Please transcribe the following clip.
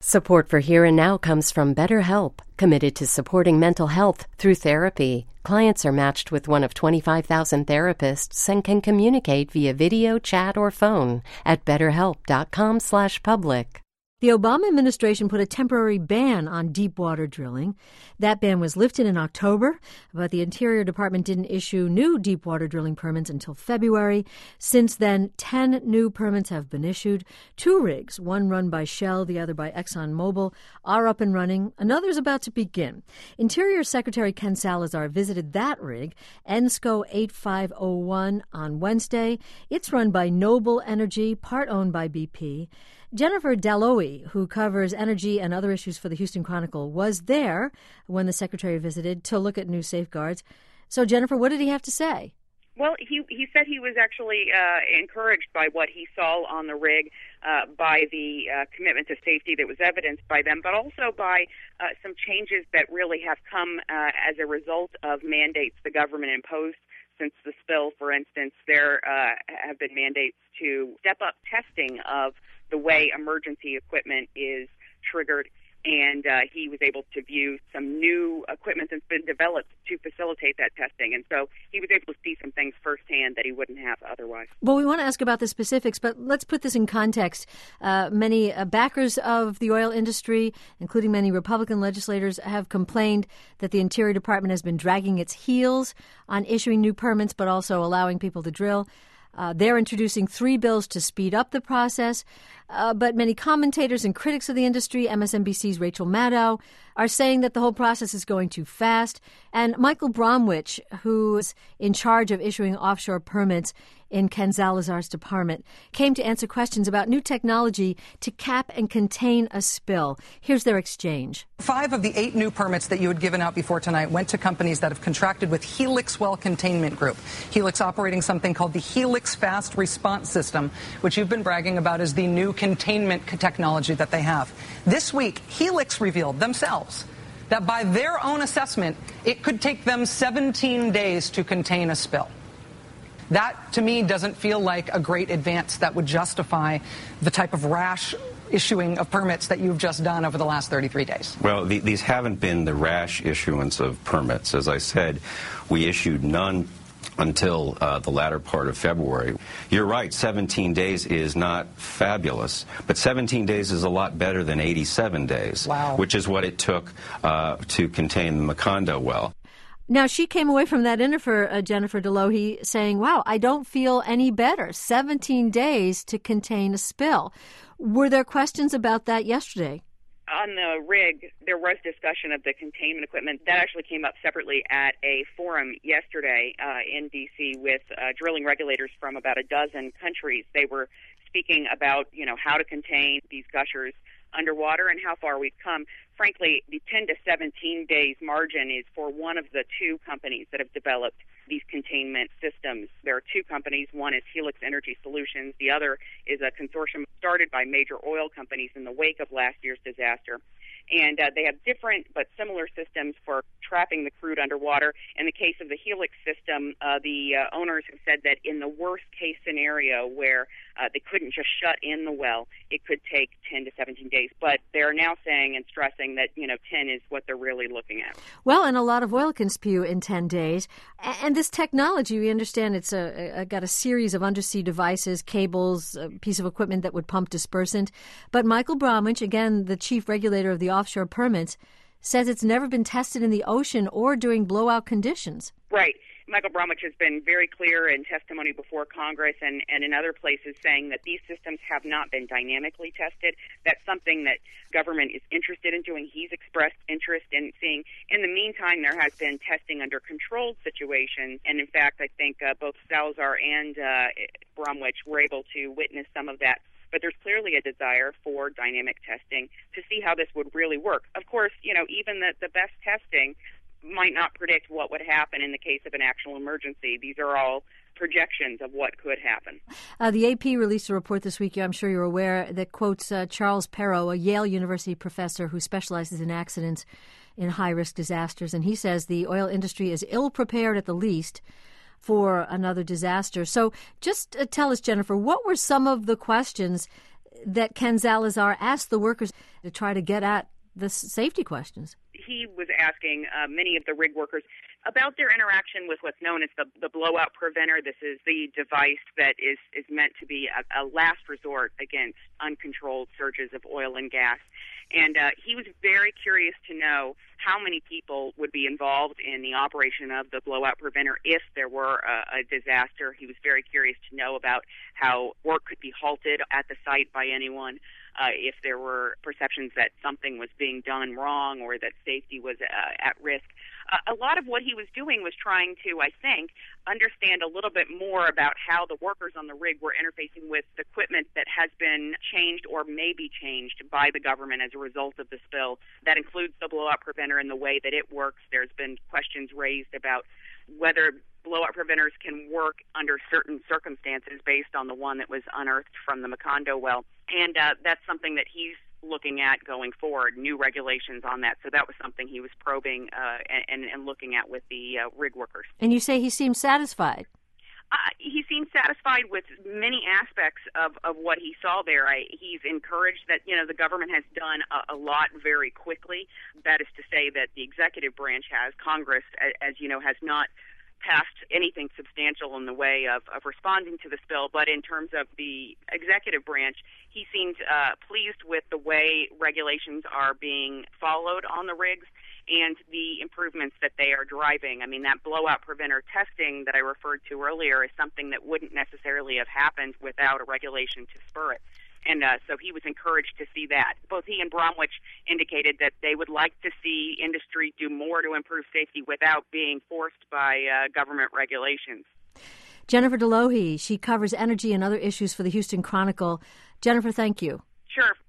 Support for Here and Now comes from BetterHelp, committed to supporting mental health through therapy. Clients are matched with one of 25,000 therapists and can communicate via video, chat, or phone at betterhelp.com/public. The Obama administration put a temporary ban on deep water drilling. That ban was lifted in October, but the Interior Department didn't issue new deep water drilling permits until February. Since then, 10 new permits have been issued. 2 rigs, one run by Shell, the other by ExxonMobil, are up and running. Another is about to begin. Interior Secretary Ken Salazar visited that rig, ENSCO 8501, on Wednesday. It's run by Noble Energy, part owned by BP. Jennifer Dalloway, who covers energy and other issues for the Houston Chronicle, was there when the secretary visited to look at new safeguards. So, Jennifer, what did he have to say? Well, he said he was actually encouraged by what he saw on the rig, by the commitment to safety that was evidenced by them, but also by some changes that really have come as a result of mandates the government imposed since the spill. For instance, there have been mandates to step up testing of the way emergency equipment is triggered, and he was able to view some new equipment that's been developed to facilitate that testing. And so he was able to see some things firsthand that he wouldn't have otherwise. Well, we want to ask about the specifics, but let's put this in context. Many backers of the oil industry, including many Republican legislators, have complained that the Interior Department has been dragging its heels on issuing new permits, but also allowing people to drill. They're introducing 3 bills to speed up the process, but many commentators and critics of the industry, MSNBC's Rachel Maddow, are saying that the whole process is going too fast. And Michael Bromwich, who's in charge of issuing offshore permits in Ken Salazar's department, came to answer questions about new technology to cap and contain a spill. Here's their exchange. 5 of the 8 new permits that you had given out before tonight went to companies that have contracted with Helix Well Containment Group. Helix operating something called the Helix Fast Response System, which you've been bragging about as the new containment technology that they have. This week, Helix revealed themselves that by their own assessment, it could take them 17 days to contain a spill. That, to me, doesn't feel like a great advance that would justify the type of rash issuing of permits that you've just done over the last 33 days. Well, these haven't been the rash issuance of permits. As I said, we issued none until the latter part of February. You're right, 17 days is not fabulous, but 17 days is a lot better than 87 days, wow, which is what it took to contain the Macondo well. Now, she came away from that interview, Jennifer Dalloway, saying, wow, I don't feel any better. 17 days to contain a spill. Were there questions about that yesterday? On the rig, there was discussion of the containment equipment. That actually came up separately at a forum yesterday in D.C. with drilling regulators from about a dozen countries. They were speaking about, how to contain these gushers underwater and how far we've come. Frankly, the 10 to 17 days margin is for one of the 2 companies that have developed these containment systems. There are 2 companies. One is Helix Energy Solutions. The other is a consortium started by major oil companies in the wake of last year's disaster. And they have different but similar systems for trapping the crude underwater. In the case of the Helix system, the owners have said that in the worst-case scenario where they couldn't just shut in the well, it could take 10 to 17 days. But they're now saying and stressing that, 10 is what they're really looking at. Well, and a lot of oil can spew in 10 days. And this technology, we understand it's got a series of undersea devices, cables, a piece of equipment that would pump dispersant. But Michael Bromwich, again, the chief regulator of the offshore permits, says it's never been tested in the ocean or during blowout conditions. Right. Michael Bromwich has been very clear in testimony before Congress and in other places saying that these systems have not been dynamically tested. That's something that government is interested in doing. He's expressed interest in seeing. In the meantime, there has been testing under controlled situations. And in fact, I think both Salazar and Bromwich were able to witness some of that. But there's clearly a desire for dynamic testing to see how this would really work. Of course, even the best testing might not predict what would happen in the case of an actual emergency. These are all projections of what could happen. The AP released a report this week, I'm sure you're aware, that quotes Charles Perrow, a Yale University professor who specializes in accidents in high-risk disasters. And he says the oil industry is ill-prepared at the least for another disaster. So just tell us, Jennifer, what were some of the questions that Ken Salazar asked the workers to try to get at the safety questions. He was asking many of the rig workers about their interaction with what's known as the blowout preventer. This is the device that is meant to be a last resort against uncontrolled surges of oil and gas. And he was very curious to know how many people would be involved in the operation of the blowout preventer if there were a disaster. He was very curious to know about how work could be halted at the site by anyone, if there were perceptions that something was being done wrong or that safety was at risk. A lot of what he was doing was trying to, I think, understand a little bit more about how the workers on the rig were interfacing with equipment that has been changed or may be changed by the government as a result of the spill. That includes the blowout preventer and the way that it works. There's been questions raised about whether blowout preventers can work under certain circumstances based on the one that was unearthed from the Macondo well. And that's something that he's looking at going forward, new regulations on that. So that was something he was probing and looking at with the rig workers. And you say he seemed satisfied. He seemed satisfied with many aspects of what he saw there. He's encouraged that, the government has done a lot very quickly. That is to say that the executive branch Congress, as you know, has not passed anything substantial in the way of responding to the spill. But in terms of the executive branch, he seemed pleased with the way regulations are being followed on the rigs and the improvements that they are driving. I mean, that blowout preventer testing that I referred to earlier is something that wouldn't necessarily have happened without a regulation to spur it. And so he was encouraged to see that. Both he and Bromwich indicated that they would like to see industry do more to improve safety without being forced by government regulations. Jennifer Delohy, she covers energy and other issues for the Houston Chronicle. Jennifer, thank you. Sure.